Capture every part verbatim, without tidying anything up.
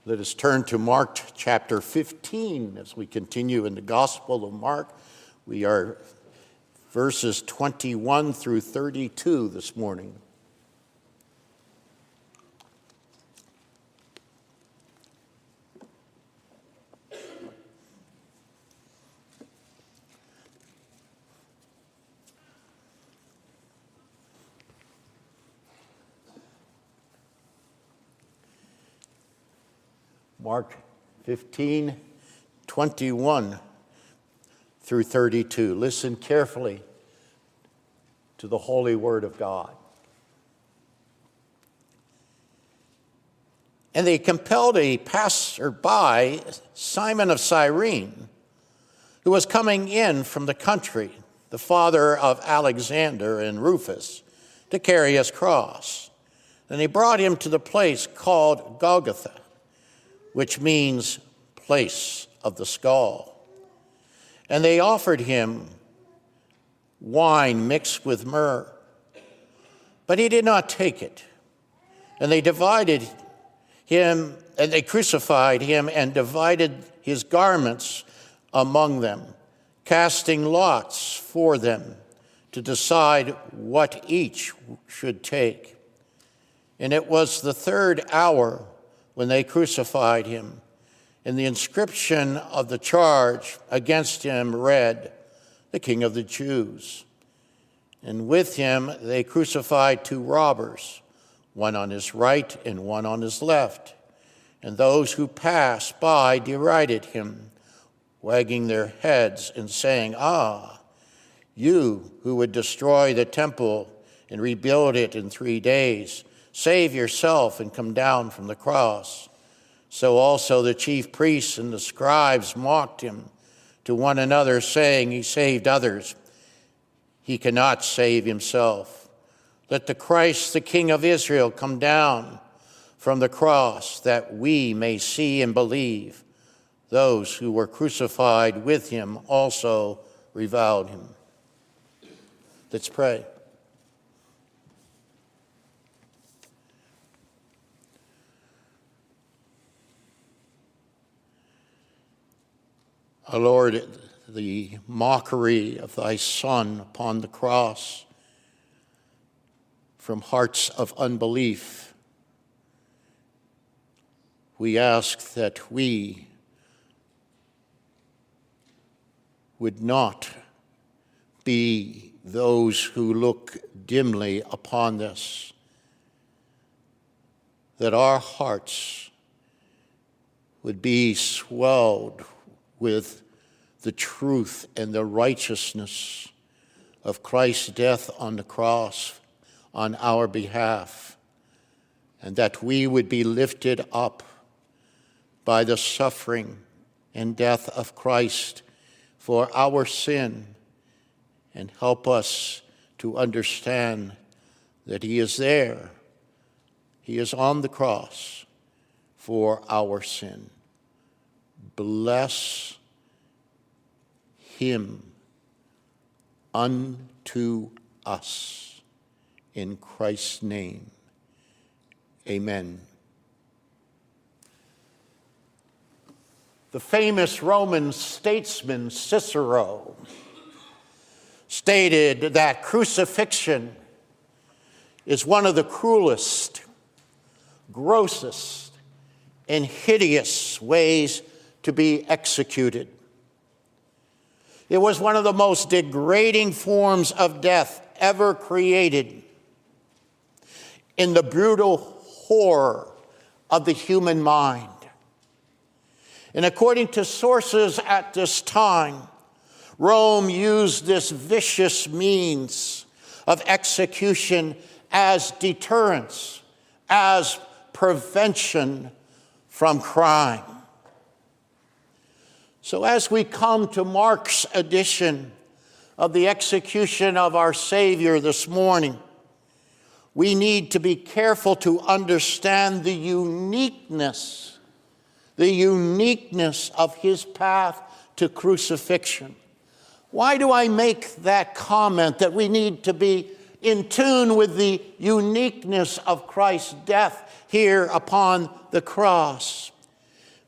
Let us turn to Mark chapter fifteen as we continue in the Gospel of Mark. We are verses twenty-one through thirty-two this morning. Mark fifteen, twenty-one through thirty-two. Listen carefully to the holy word of God. And they compelled a passerby, Simon of Cyrene, who was coming in from the country, the father of Alexander and Rufus, to carry his cross. And they brought him to the place called Golgotha, which means place of the skull. And they offered him wine mixed with myrrh, but he did not take it. And they divided him, and they crucified him and divided his garments among them, casting lots for them to decide what each should take. And it was the third hour when they crucified him, and the inscription of the charge against him read, "The King of the Jews." And with him they crucified two robbers, one on his right and one on his left. And those who passed by derided him, wagging their heads and saying, "Ah, you who would destroy the temple and rebuild it in three days, save yourself and come down from the cross." So also the chief priests and the scribes mocked him to one another, saying, "He saved others. He cannot save himself. Let the Christ, the King of Israel, come down from the cross, that we may see and believe." Those who were crucified with him also reviled him. Let's pray. Our Lord, the mockery of thy Son upon the cross from hearts of unbelief, we ask that we would not be those who look dimly upon this, that our hearts would be swelled with the truth and the righteousness of Christ's death on the cross on our behalf, and that we would be lifted up by the suffering and death of Christ for our sin, and help us to understand that he is there. He is on the cross for our sin. Bless him unto us. In Christ's name, amen. The famous Roman statesman Cicero stated that crucifixion is one of the cruelest, grossest, and hideous ways to be executed. It was one of the most degrading forms of death ever created in the brutal horror of the human mind. And according to sources at this time, Rome used this vicious means of execution as deterrence, as prevention from crime. So as we come to Mark's edition of the execution of our Savior this morning, we need to be careful to understand the uniqueness, the uniqueness of his path to crucifixion. Why do I make that comment that we need to be in tune with the uniqueness of Christ's death here upon the cross?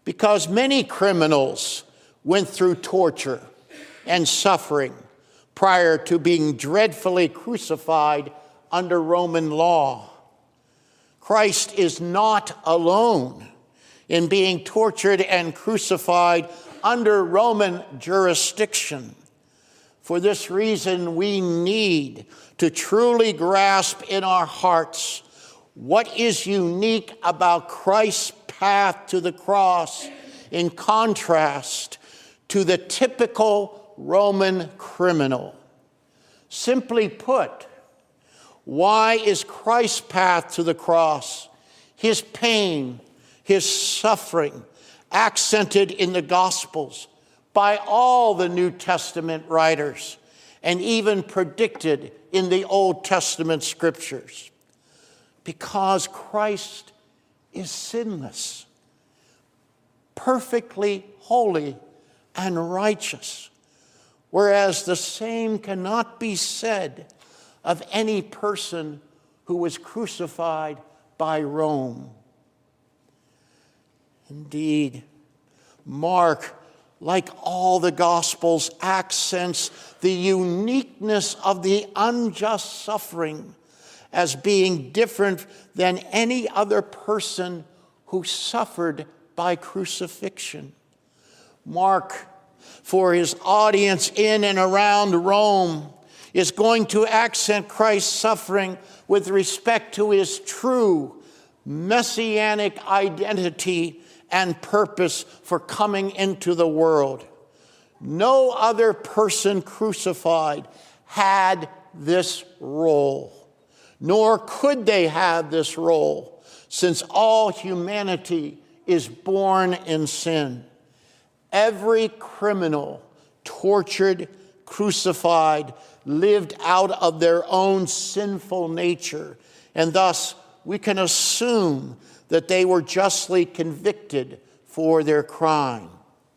because many criminals went through torture and suffering prior to being dreadfully crucified under Roman law. Christ is not alone in being tortured and crucified under Roman jurisdiction. For this reason, we need to truly grasp in our hearts what is unique about Christ's path to the cross in contrast to the typical Roman criminal. Simply put, why is Christ's path to the cross, his pain, his suffering, accented in the Gospels by all the New Testament writers and even predicted in the Old Testament scriptures? Because Christ is sinless, perfectly holy and righteous, whereas the same cannot be said of any person who was crucified by Rome. Indeed, Mark, like all the Gospels, accents the uniqueness of the unjust suffering as being different than any other person who suffered by crucifixion. Mark, for his audience in and around Rome, is going to accent Christ's suffering with respect to his true messianic identity and purpose for coming into the world. No other person crucified had this role, nor could they have this role, since all humanity is born in sin. Every criminal, tortured, crucified, lived out of their own sinful nature, and thus we can assume that they were justly convicted for their crime.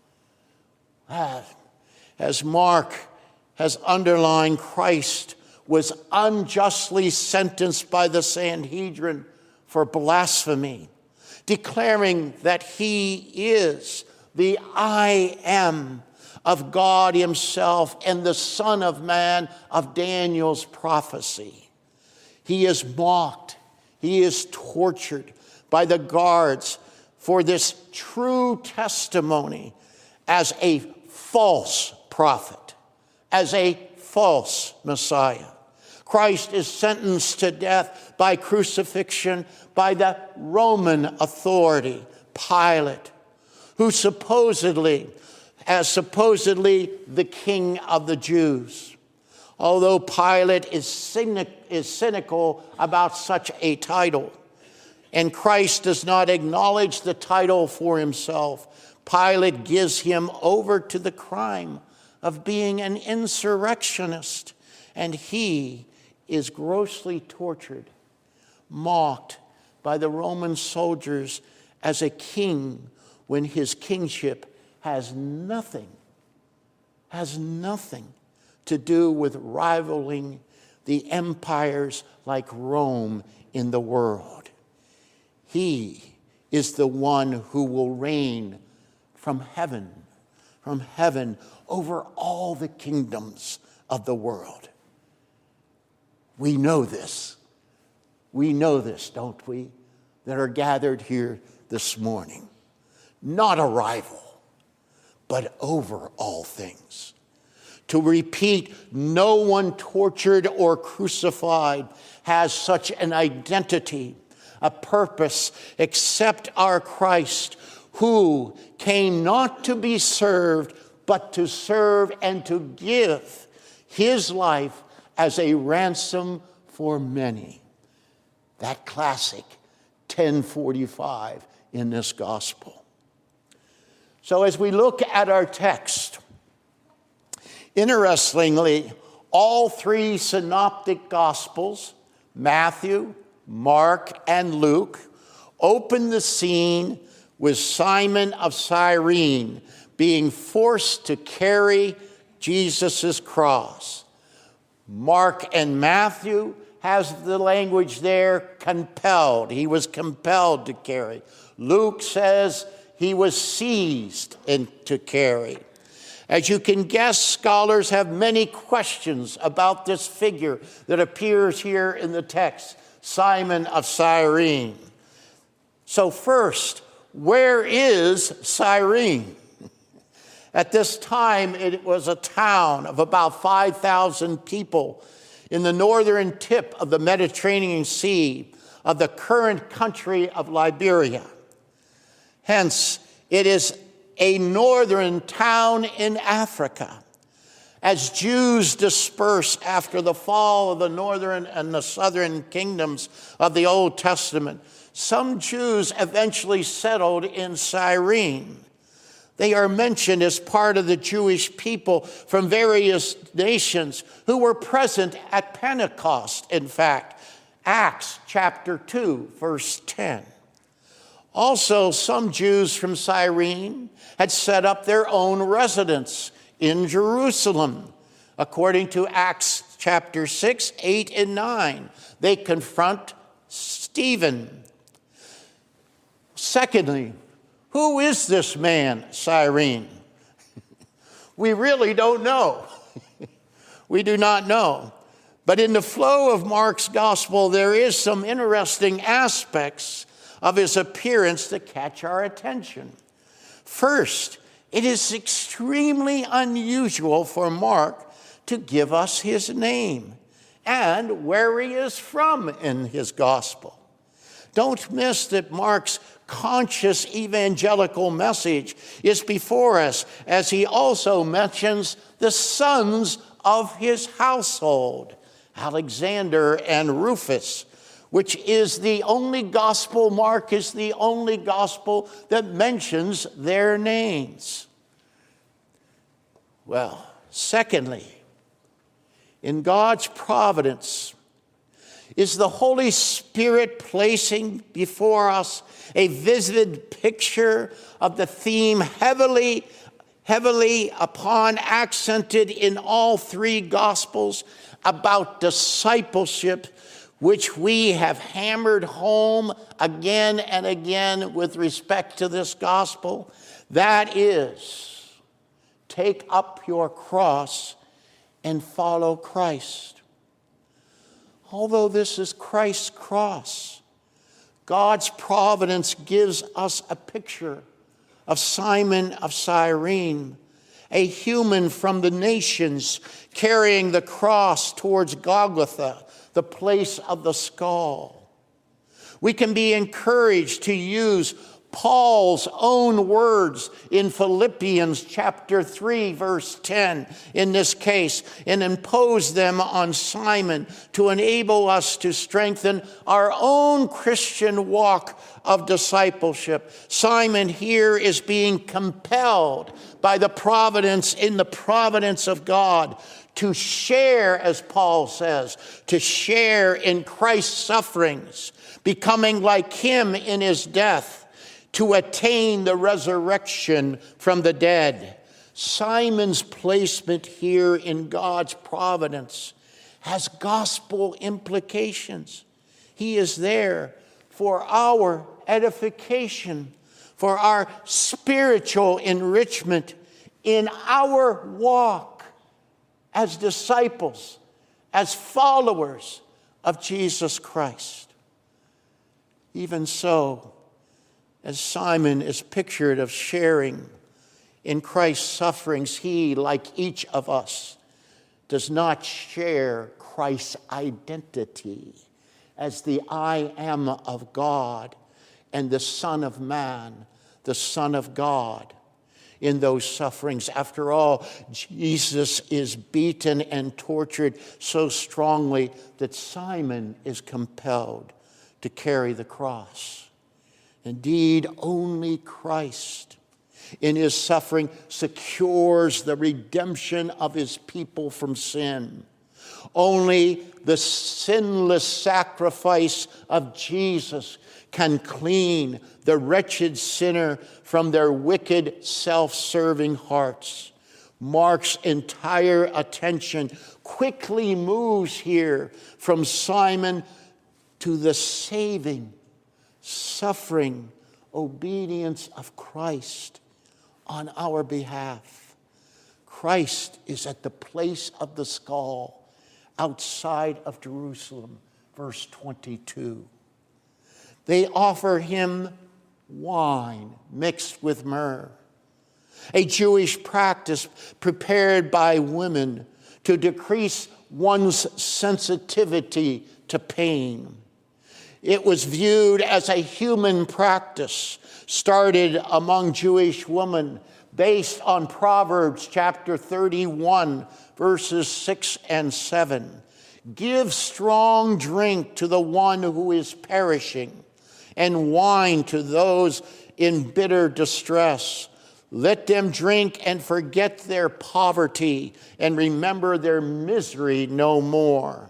As Mark has underlined, Christ was unjustly sentenced by the Sanhedrin for blasphemy, declaring that he is the I am of God himself and the Son of Man of Daniel's prophecy. He is mocked, he is tortured by the guards for this true testimony as a false prophet, as a false Messiah. Christ is sentenced to death by crucifixion by the Roman authority, Pilate, who supposedly, as supposedly the king of the Jews. Although Pilate is, cynic, is cynical about such a title, and Christ does not acknowledge the title for himself, Pilate gives him over to the crime of being an insurrectionist, and he is grossly tortured, mocked by the Roman soldiers as a king when his kingship has nothing, has nothing to do with rivaling the empires like Rome in the world. He is the one who will reign from heaven, from heaven over all the kingdoms of the world. We know this. We know this, don't we, that are gathered here this morning. Not a rival, but over all things. To repeat, no one tortured or crucified has such an identity, a purpose, except our Christ, who came not to be served, but to serve and to give his life as a ransom for many. That classic ten forty-five in this gospel. So as we look at our text, interestingly, all three synoptic gospels, Matthew, Mark, and Luke, open the scene with Simon of Cyrene being forced to carry Jesus' cross. Mark and Matthew has the language there, compelled. He was compelled to carry. Luke says he was seized and to carry. As you can guess, scholars have many questions about this figure that appears here in the text, Simon of Cyrene. So first, where is Cyrene? At this time, it was a town of about five thousand people in the northern tip of the Mediterranean Sea of the current country of Liberia. Hence, it is a northern town in Africa. As Jews dispersed after the fall of the northern and the southern kingdoms of the Old Testament, some Jews eventually settled in Cyrene. They are mentioned as part of the Jewish people from various nations who were present at Pentecost, in fact. Acts chapter two, verse ten. Also, some Jews from Cyrene had set up their own residence in Jerusalem. According to Acts chapter six, eight, and nine, they confront Stephen. Secondly, who is this man, Cyrene? We really don't know. We do not know. But in the flow of Mark's gospel, there is some interesting aspects of his appearance that catch our attention. First, it is extremely unusual for Mark to give us his name and where he is from in his gospel. Don't miss that Mark's conscious evangelical message is before us, as he also mentions the sons of his household, Alexander and Rufus, which is the only gospel, Mark is the only gospel that mentions their names. Well, secondly, in God's providence, is the Holy Spirit placing before us a vivid picture of the theme heavily, heavily upon accented in all three Gospels about discipleship, which we have hammered home again and again with respect to this gospel. That is, take up your cross and follow Christ. Although this is Christ's cross, God's providence gives us a picture of Simon of Cyrene, a human from the nations carrying the cross towards Golgotha, the place of the skull. We can be encouraged to use Paul's own words in Philippians chapter three, verse ten, in this case, and impose them on Simon to enable us to strengthen our own Christian walk of discipleship. Simon here is being compelled by the providence, in the providence of God, to share, as Paul says, to share in Christ's sufferings, becoming like him in his death, to attain the resurrection from the dead. Simon's placement here in God's providence has gospel implications. He is there for our edification, for our spiritual enrichment in our walk as disciples, as followers of Jesus Christ. Even so, as Simon is pictured of sharing in Christ's sufferings, he, like each of us, does not share Christ's identity as the I am of God and the Son of Man, the Son of God, in those sufferings. After all, Jesus is beaten and tortured so strongly that Simon is compelled to carry the cross. Indeed, only Christ in his suffering secures the redemption of his people from sin. Only the sinless sacrifice of Jesus can clean the wretched sinner from their wicked, self-serving hearts. Mark's entire attention quickly moves here from Simon to the saving, suffering, obedience of Christ on our behalf. Christ is at the place of the skull outside of Jerusalem, verse twenty-two. They offer him wine mixed with myrrh, a Jewish practice prepared by women to decrease one's sensitivity to pain. It was viewed as a human practice started among Jewish women based on Proverbs chapter thirty-one, verses six and seven. Give strong drink to the one who is perishing, and wine to those in bitter distress. Let them drink and forget their poverty and remember their misery no more.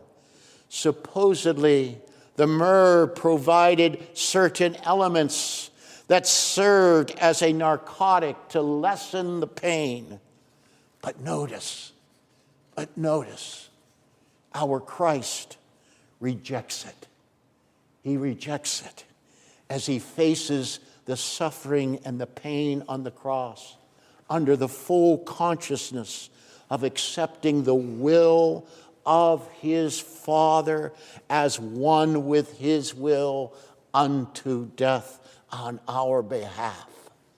Supposedly, the myrrh provided certain elements that served as a narcotic to lessen the pain. But notice, but notice, our Christ rejects it. He rejects it as he faces the suffering and the pain on the cross under the full consciousness of accepting the will of his Father as one with his will unto death on our behalf.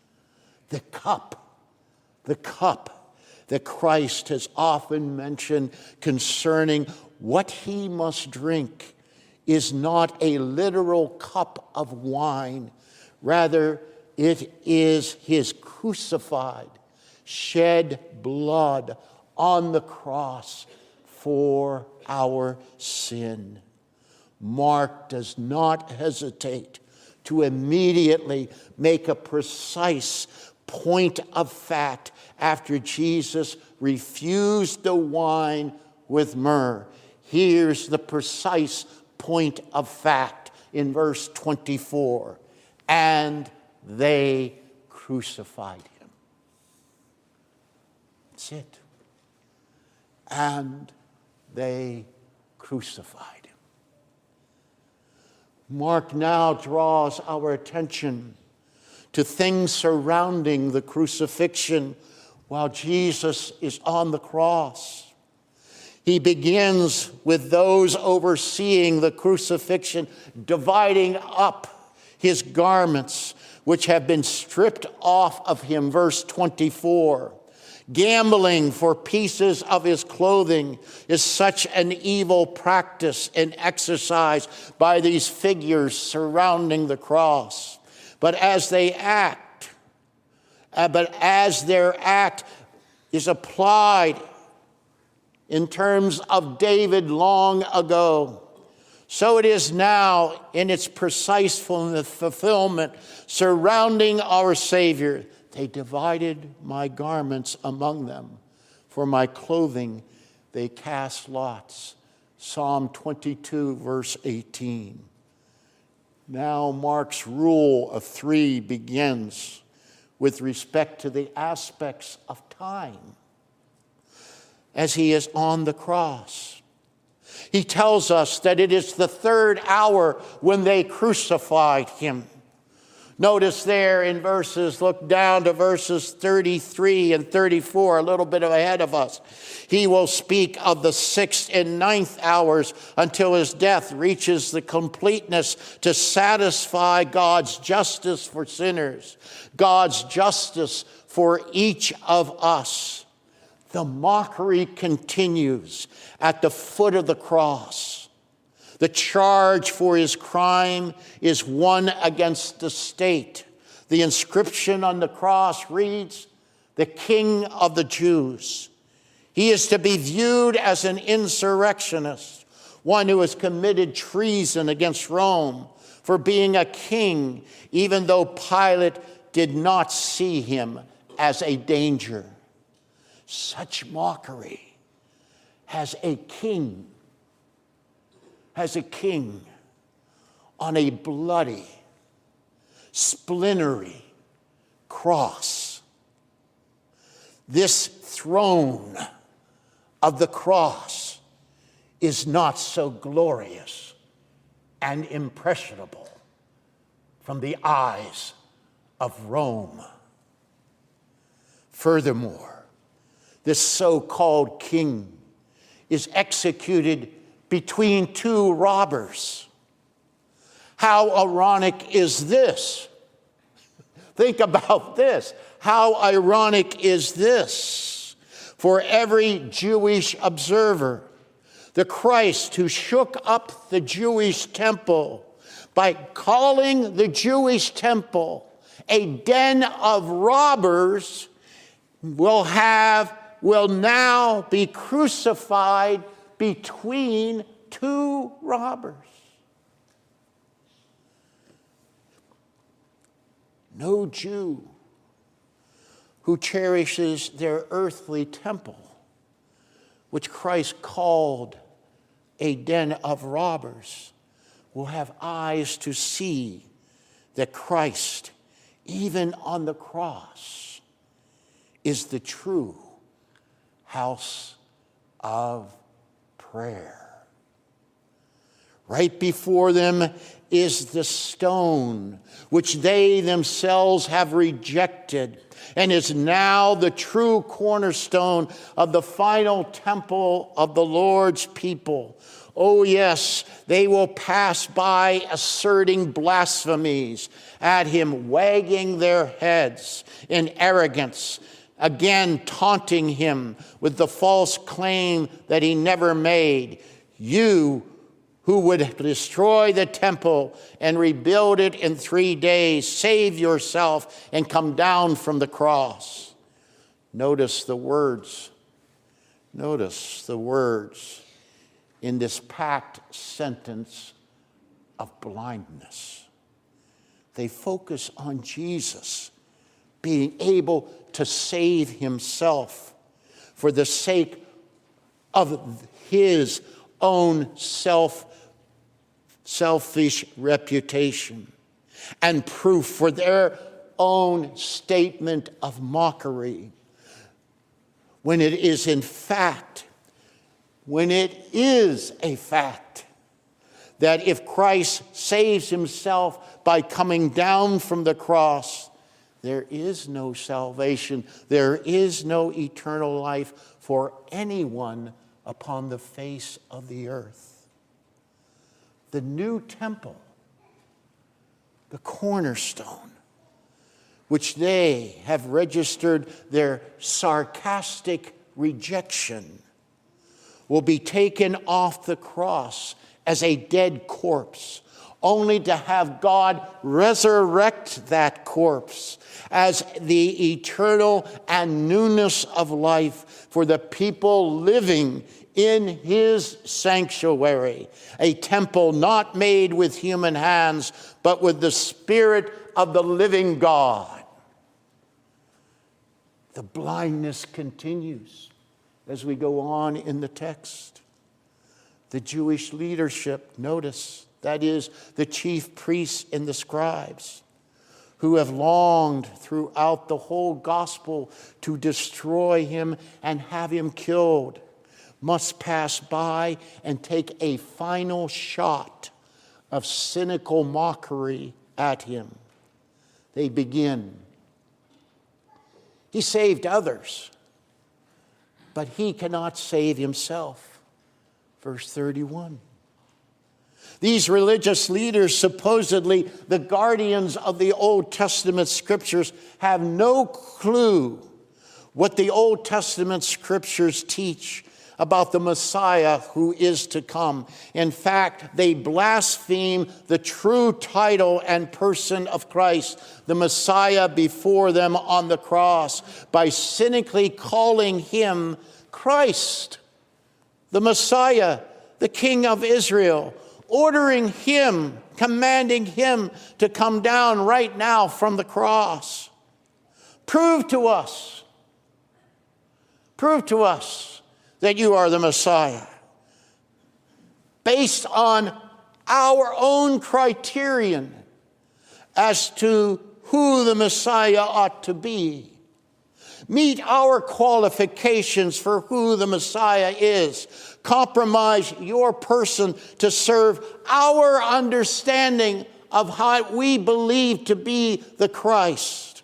The cup, the cup that Christ has often mentioned concerning what he must drink is not a literal cup of wine. Rather, it is his crucified, shed blood on the cross for our sin. Mark does not hesitate to immediately make a precise point of fact after Jesus refused the wine with myrrh. Here's the precise point of fact in verse twenty-four. And they crucified him. That's it. And they crucified him. Mark now draws our attention to things surrounding the crucifixion while Jesus is on the cross. He begins with those overseeing the crucifixion, dividing up his garments, which have been stripped off of him, verse twenty-four. Gambling for pieces of his clothing is such an evil practice and exercise by these figures surrounding the cross. But as they act, uh, but as their act is applied in terms of David long ago, so it is now in its precise fulfillment surrounding our Savior. They divided my garments among them. For my clothing they cast lots. Psalm twenty-two, verse eighteen. Now Mark's rule of three begins with respect to the aspects of time as he is on the cross. He tells us that it is the third hour when they crucified him. Notice there in verses, look down to verses thirty-three and thirty-four, a little bit ahead of us. He will speak of the sixth and ninth hours until his death reaches the completeness to satisfy God's justice for sinners, God's justice for each of us. The mockery continues at the foot of the cross. The charge for his crime is one against the state. The inscription on the cross reads, "The King of the Jews." He is to be viewed as an insurrectionist, one who has committed treason against Rome for being a king, even though Pilate did not see him as a danger. Such mockery has a king has a king on a bloody, splintery cross. This throne of the cross is not so glorious and impressionable from the eyes of Rome. Furthermore, this so-called king is executed between two robbers. How ironic is this? Think about this. How ironic is this? For every Jewish observer, the Christ who shook up the Jewish temple by calling the Jewish temple a den of robbers will have, will now be crucified between two robbers. No Jew who cherishes their earthly temple, which Christ called a den of robbers, will have eyes to see that Christ, even on the cross, is the true house of prayer. Right before them is the stone, which they themselves have rejected, and is now the true cornerstone of the final temple of the Lord's people. Oh yes, they will pass by asserting blasphemies at him, wagging their heads in arrogance, again taunting him with the false claim that he never made. You who would destroy the temple and rebuild it in three days, save yourself and come down from the cross. Notice the words. Notice the words in this packed sentence of blindness. They focus on Jesus being able to save himself for the sake of his own self selfish reputation and proof for their own statement of mockery, when it is in fact, when it is a fact that if Christ saves himself by coming down from the cross, there is no salvation, there is no eternal life for anyone upon the face of the earth. The new temple, the cornerstone, which they have registered their sarcastic rejection, will be taken off the cross as a dead corpse, only to have God resurrect that corpse as the eternal and newness of life for the people living in his sanctuary, a temple not made with human hands, but with the Spirit of the living God. The blindness continues as we go on in the text. The Jewish leadership, notice, that is, the chief priests and the scribes, who have longed throughout the whole gospel to destroy him and have him killed, must pass by and take a final shot of cynical mockery at him. They begin. He saved others, but he cannot save himself. Verse thirty-one. These religious leaders, supposedly the guardians of the Old Testament scriptures, have no clue what the Old Testament scriptures teach about the Messiah who is to come. In fact, they blaspheme the true title and person of Christ, the Messiah before them on the cross, by cynically calling him Christ, the Messiah, the King of Israel, ordering him, commanding him to come down right now from the cross. Prove to us, prove to us that you are the Messiah, based on our own criterion as to who the Messiah ought to be. Meet our qualifications for who the Messiah is. Compromise your person to serve our understanding of how we believe to be the Christ.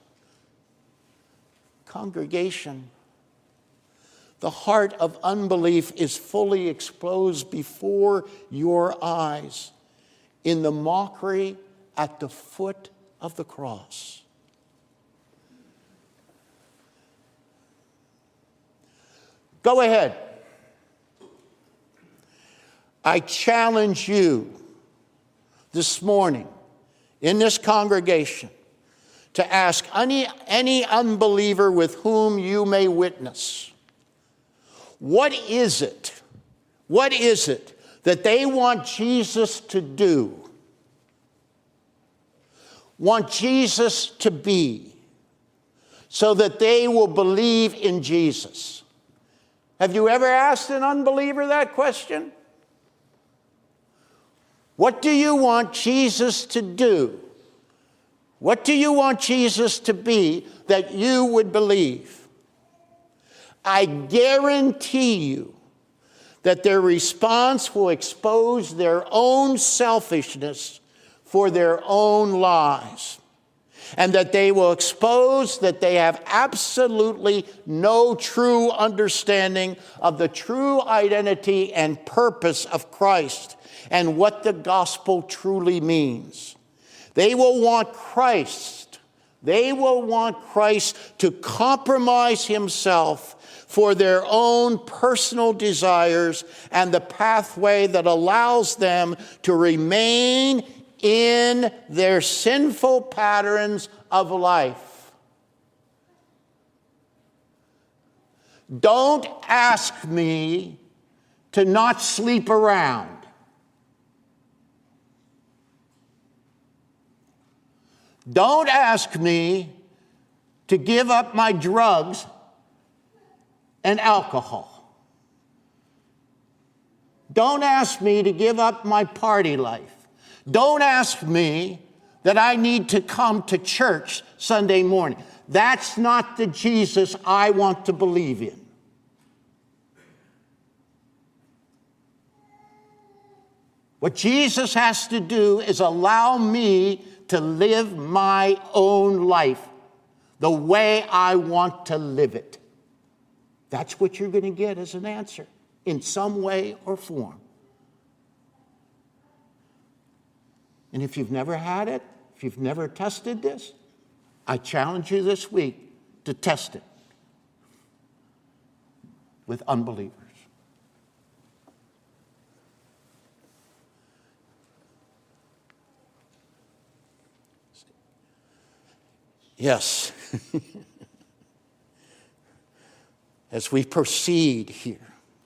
Congregation, the heart of unbelief is fully exposed before your eyes in the mockery at the foot of the cross. Go ahead. I challenge you this morning in this congregation to ask any, any unbeliever with whom you may witness, what is it, what is it that they want Jesus to do, want Jesus to be, so that they will believe in Jesus? Have you ever asked an unbeliever that question? What do you want Jesus to do? What do you want Jesus to be that you would believe? I guarantee you that their response will expose their own selfishness for their own lies, and that they will expose that they have absolutely no true understanding of the true identity and purpose of Christ and what the gospel truly means. They will want Christ. They will want Christ to compromise himself for their own personal desires and the pathway that allows them to remain in their sinful patterns of life. Don't ask me to not sleep around. Don't ask me to give up my drugs and alcohol. Don't ask me to give up my party life. Don't ask me that I need to come to church Sunday morning. That's not the Jesus I want to believe in. What Jesus has to do is allow me to live my own life the way I want to live it. That's what you're going to get as an answer in some way or form. And if you've never had it, if you've never tested this, I challenge you this week to test it with unbelievers. Yes. As we proceed here,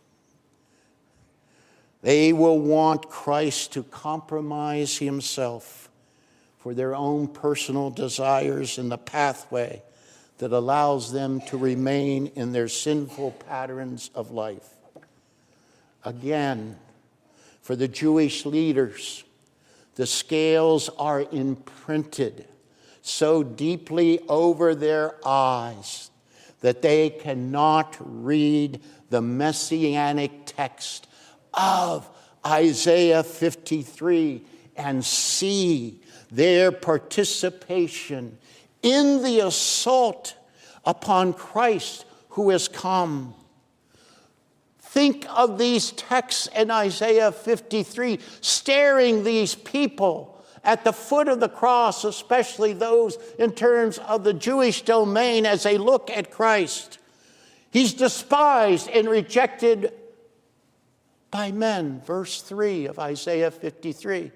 they will want Christ to compromise himself for their own personal desires in the pathway that allows them to remain in their sinful patterns of life. Again, for the Jewish leaders, the scales are imprinted so deeply over their eyes that they cannot read the messianic text of Isaiah fifty-three and see their participation in the assault upon Christ who has come. Think of these texts in Isaiah fifty-three, staring these people at the foot of the cross, especially those in terms of the Jewish domain as they look at Christ. He's despised and rejected by men, verse three of Isaiah fifty-three.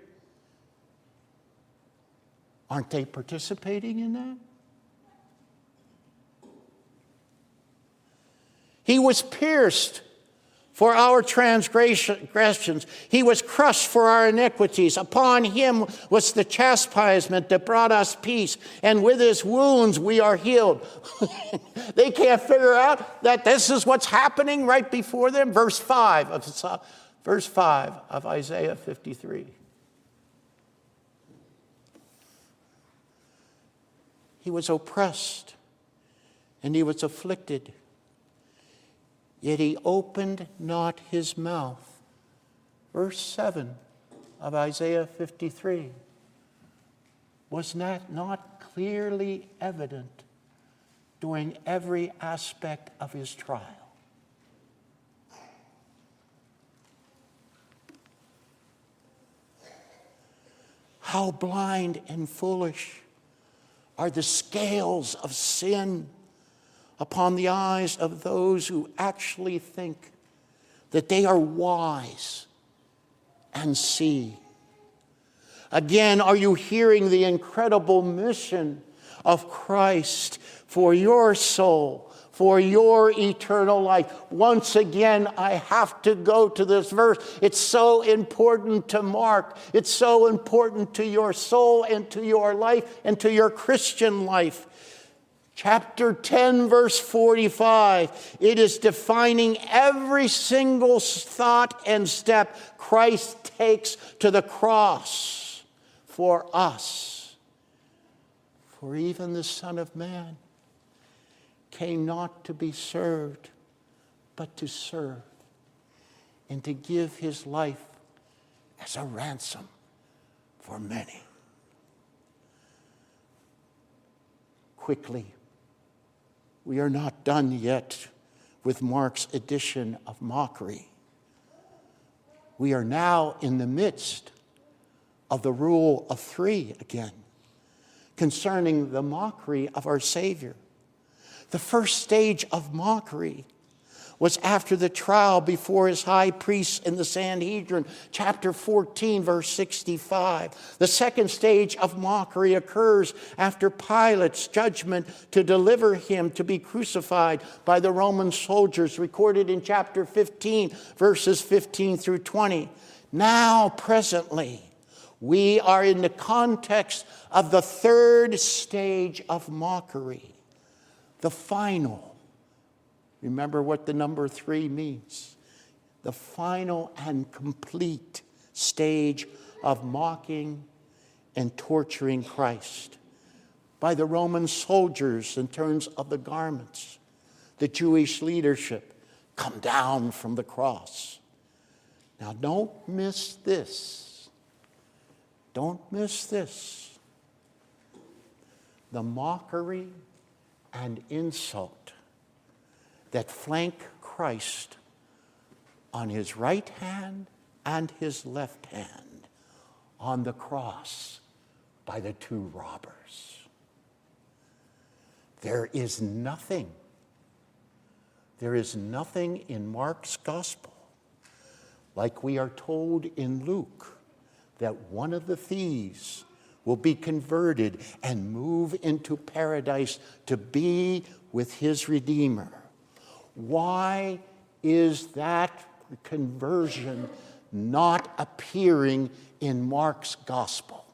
Aren't they participating in that? He was pierced for our transgressions. He was crushed for our iniquities. Upon him was the chastisement that brought us peace, and with his wounds we are healed. They can't figure out that this is what's happening right before them. Verse five of, verse five of Isaiah fifty-three. He was oppressed and he was afflicted, yet he opened not his mouth. Verse seven of Isaiah fifty-three. Was that not clearly evident during every aspect of his trial? How blind and foolish are the scales of sin upon the eyes of those who actually think that they are wise and see. Again, are you hearing the incredible mission of Christ for your soul, for your eternal life? Once again, I have to go to this verse. It's so important to Mark. It's so important to your soul and to your life and to your Christian life. Chapter ten, verse forty-five. It is defining every single thought and step Christ takes to the cross for us. For even the Son of Man came not to be served, but to serve, and to give his life as a ransom for many. Quickly, we are not done yet with Mark's edition of mockery. We are now in the midst of the rule of three again, concerning the mockery of our Savior. The first stage of mockery was after the trial before his high priest in the Sanhedrin, chapter fourteen, verse sixty-five. The second stage of mockery occurs after Pilate's judgment to deliver him to be crucified by the Roman soldiers, recorded in chapter fifteen, verses fifteen through twenty. Now, presently, we are in the context of the third stage of mockery, the final. Remember what the number three means. The final and complete stage of mocking and torturing Christ by the Roman soldiers in terms of the garments, the Jewish leadership come down from the cross. Now don't miss this. Don't miss this. The mockery and insult that flank Christ on his right hand and his left hand on the cross by the two robbers. There is nothing, there is nothing in Mark's gospel like we are told in Luke that one of the thieves will be converted and move into paradise to be with his Redeemer. Why is that conversion not appearing in Mark's gospel?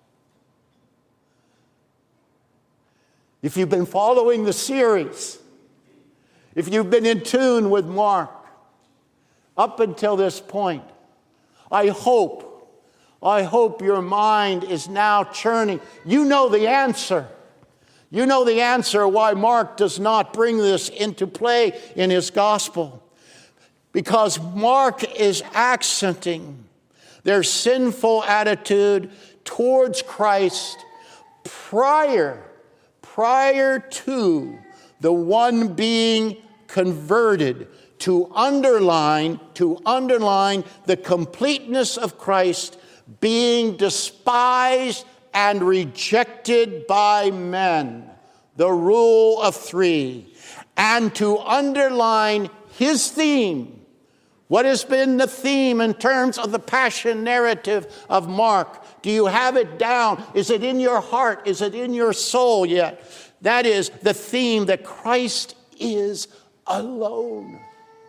If you've been following the series, if you've been in tune with Mark up until this point, I hope, I hope your mind is now churning. You know the answer. You know the answer why Mark does not bring this into play in his gospel. Because Mark is accenting their sinful attitude towards Christ prior, prior to the one being converted, to underline, to underline the completeness of Christ being despised and rejected by men, the rule of three, and to underline his theme. What has been the theme in terms of the passion narrative of Mark? Do you have it down? Is it in your heart? Is it in your soul yet? That is the theme that Christ is alone.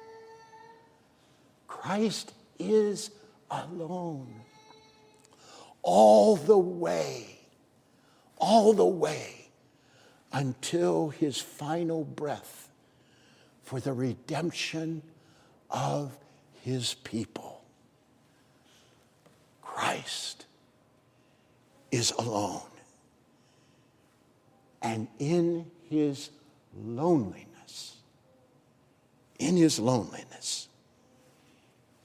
Christ is alone. All the way, all the way until his final breath for the redemption of his people. Christ is alone. And in his loneliness, in his loneliness,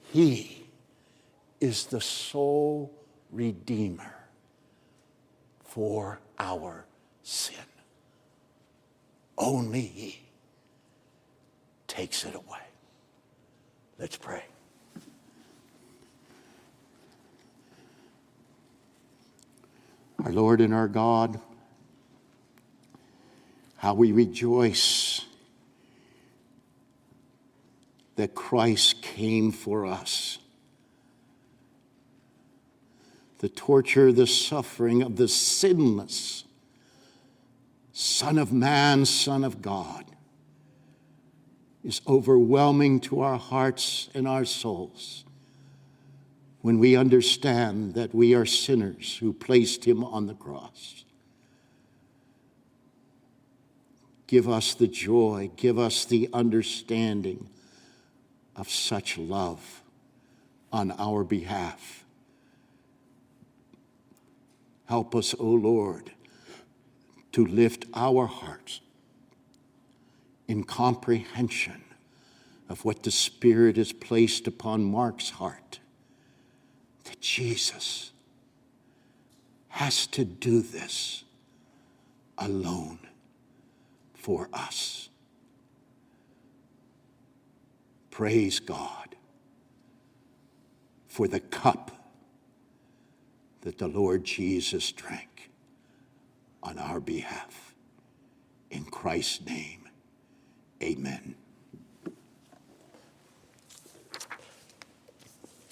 he is the sole Redeemer for our sin. Only he takes it away. Let's pray. Our Lord and our God, how we rejoice that Christ came for us. The torture, the suffering of the sinless Son of Man, Son of God, is overwhelming to our hearts and our souls when we understand that we are sinners who placed him on the cross. Give us the joy, give us the understanding of such love on our behalf. Help us, O Lord, to lift our hearts in comprehension of what the Spirit has placed upon Mark's heart, that Jesus has to do this alone for us. Praise God for the cup that the Lord Jesus drank on our behalf. In Christ's name, amen.